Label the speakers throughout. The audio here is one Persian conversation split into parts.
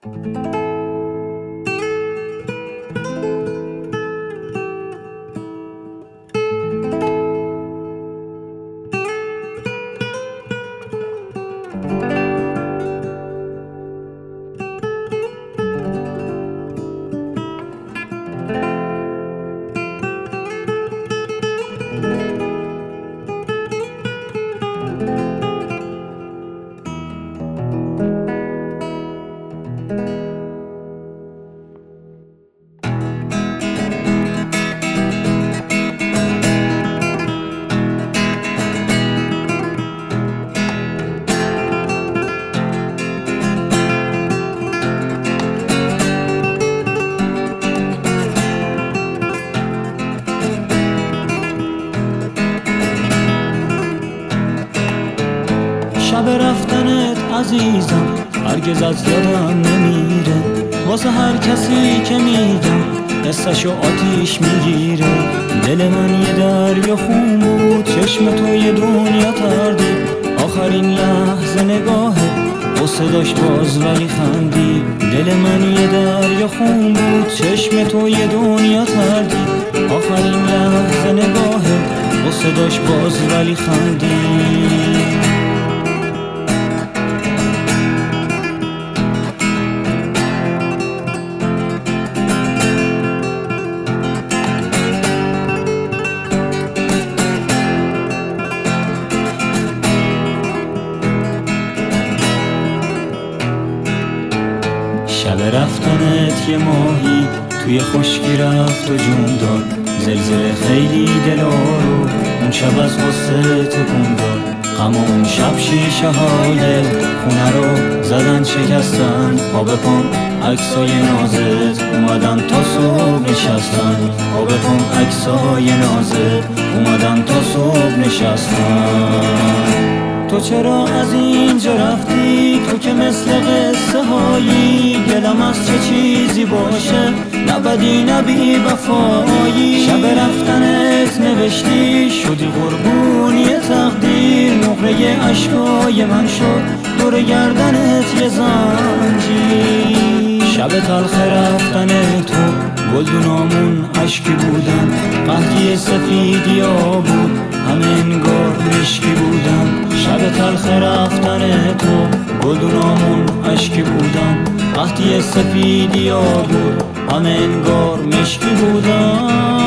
Speaker 1: شب رفتنت عزیزم هرگز از یادم نمیره، واسه هر کسی که میگم قصه‌شو آتیش میگیره. دل من یه دریا خون بود، چشم تو یه دنیا تردید. آخرین لحظه نگاهه و صداش باز ولی خندید. دل من یه دریا خون بود، چشم تو یه دنیا تردید. آخرین لحظه نگاهه و صداش باز ولی خندید. شب رفتنت یه ماهی توی خشکی رفت و جون داد. زلزله خیلی دلارو اون شب از غصه تکون داد. غم اون شب شیشه های خونه رو زدن شکستن. پا به پام عکسای نازت اومدن تا صبح نشستن. پا به پام عکسای نازت اومدن تا صبح نشستن. تو چرا از اینجا رفتی؟ تو که مثل قصه هایی دلم از چه چیزی باشه، نبدی نبی وفایی. شب رفتنت نوشتی شدی قربونی تقدیر. نقره عشقای من شد دور گردنت یه زنجیر. شب تلخ رفتن تو گلدونامون عشقی بودن. قهدی سفیدی ها بود همه انگار مشکی بودن. شب تلخ رفتن تو گلدونامون عشقی بودن. قهدی سفیدی ها بود همه انگار مشکی بودن.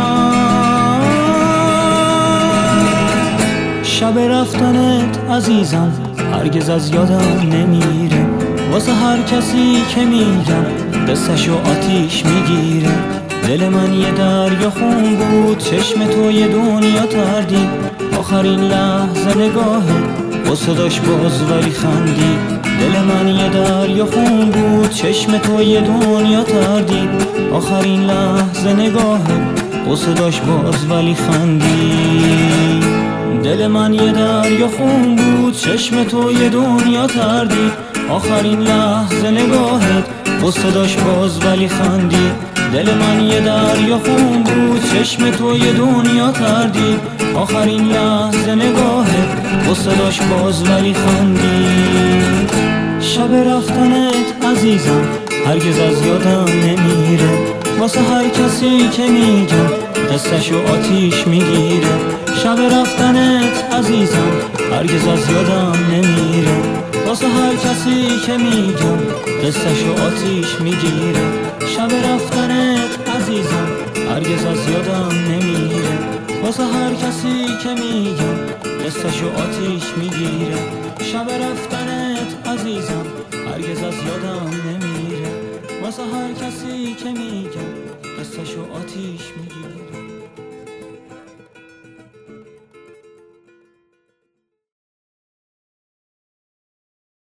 Speaker 1: شب رفتنت عزیزم هرگز از یادم نمیره، واسه هر کسی که میگم قصه‌شو آتیش میگیره. دل من یه دریا خون بود، چشم تو یه دنیا تردید. آخرین لحظه نگاهه و صداش باز ولی خندید. دل من یه دریا خون بود، چشم تو یه دنیا تردید. آخرین لحظه نگاهه و صداش باز ولی خندید. دل من یه دریا خون بود، چشم تو یه دنیا تردید. آخرین لحظه نگاهت و صداش باز ولی خندید. دل من یه دریا خون بود، چشم تو یه دنیا تردید. آخرین لحظه نگاهت و صداش باز ولی خندید. شب رفتنت عزیزم هرگز از یادم نمیره، واسه هر کسی که میگم قصه‌شو آتیش میگیره. شب رفتنت عزیزم هرگز از یادم نمیره، واسه هر کسی که میگم قصه‌شو آتیش میگیره. شب رفتنت عزیزم هرگز از یادم نمیره، واسه هر کسی که میگم قصه‌شو آتیش میگیره. شب رفتنت عزیزم هرگز از یادم نمیره، واسه هر کسی که میگم قصه‌شو آتیش میگیره.